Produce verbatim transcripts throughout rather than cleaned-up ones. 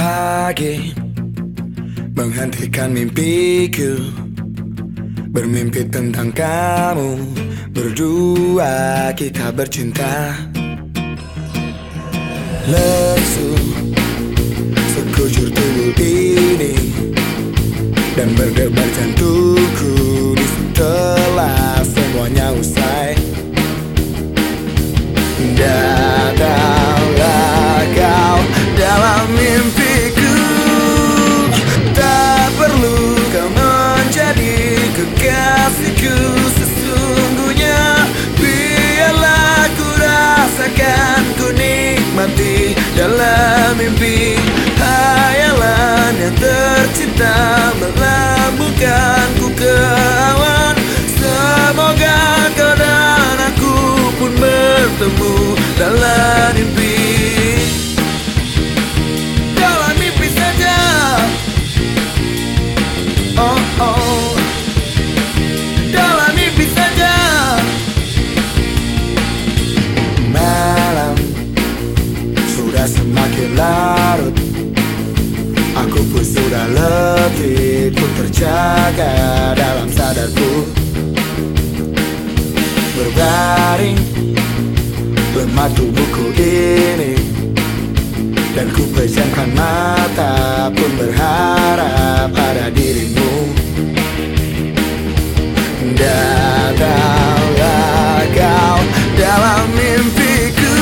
pagi menghentikan mimpiku, bermimpi tentang kamu. Berdua kita bercinta, lesu sekujur tubuh ini dan berdebar jantungku di setelah semuanya usai. Datanglah kau dalam mimpiku, tak perlu kau menjadi kekasihku sesungguhnya. Biarlah ku rasakan, ku nikmati dalam mimpi. Hayalan yang tercipta melambungkanku ke awan. Semoga kau dan aku pun bertemu dalam mimpi. Dalam mimpi saja. Oh oh, dalam mimpi saja. Malam sudah semakin larut, aku pun sudah letih, ku terjaga dalam sadarku. Berbaring lemah tubuhku ini, dan ku pejamkan mata pun berharap pada dirimu. Datanglah kau dalam mimpiku,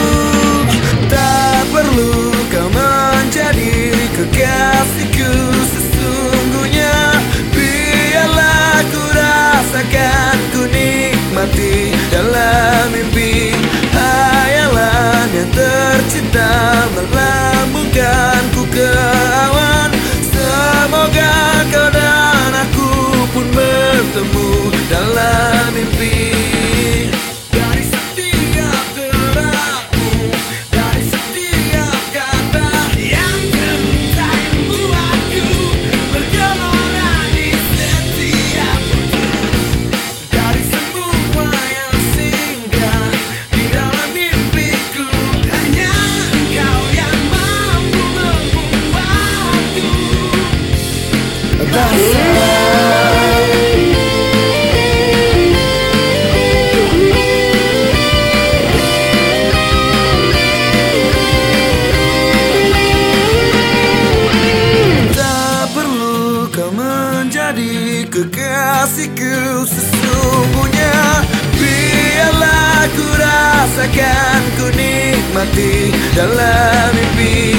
tak perlu kau menjadi kekasihku sesungguhnya. Biarlah ku rasakan, ku nikmati dalam mimpi. Hayalan yang tercipta melambungkanku ke awan. Semoga kau dan aku pun bertemu dalam mimpi. Dari setiap gerakmu, dari setiap kata yang gentar membuatku bergelora di setiap waktu. Dari semua yang singgah di dalam mimpiku, hanya engkau yang mampu membuatku basah. Kekasihku sesungguhnya. Biarlah ku rasakan, ku nikmati dalam mimpi.